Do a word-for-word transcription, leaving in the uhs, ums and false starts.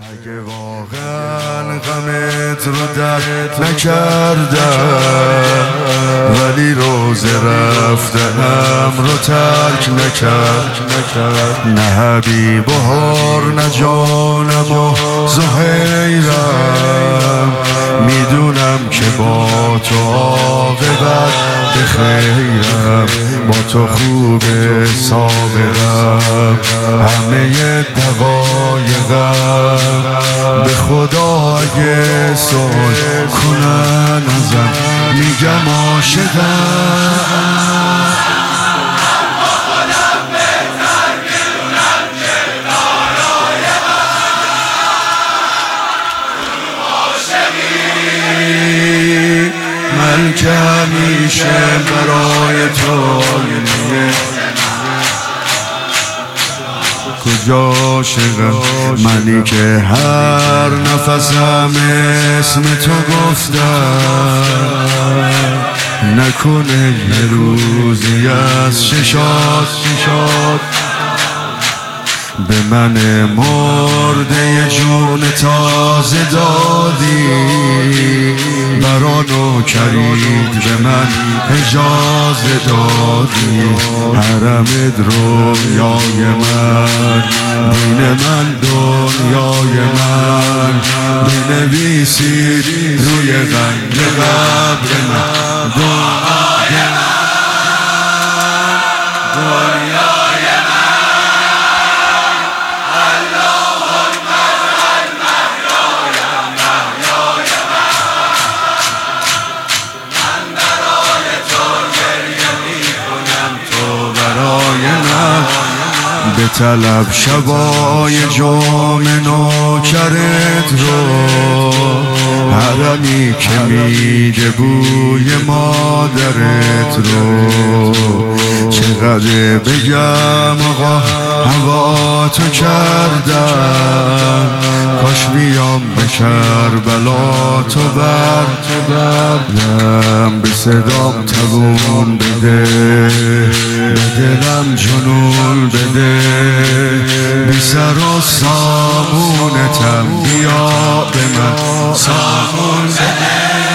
اگه واقعا غمت رو درد نکردم ولی روزه رفتنم رو ترک نکرد نه حبیب و هار نه جانم و زهیرم میدونم که با تو عاقبت بخیرم با تو خوبه سابقم همه دقایقم به خدا اگه سوال کنن ازم میگم عاشقم من که همیشه برای تو میه کجا عاشقم منی که هر نفسم اسم تو گفتم نکنه یه روزی از ششات ششات به من مرده جون تازه دادی برانو کرید به من اجازه دادی حرم دنیای من دین من دنیای من بنویسید روی غنگ قبر من دنیای من دنیای به طلب شبای جام نوکرت رو حرمی که میده بوی مادرت رو چقدر بگم آقا هوا تو کردم کاش بیام به کربلا تو بردم به صدام توون بده به دلم جنون بده بی سر و سامونتم بیا به من سامون بده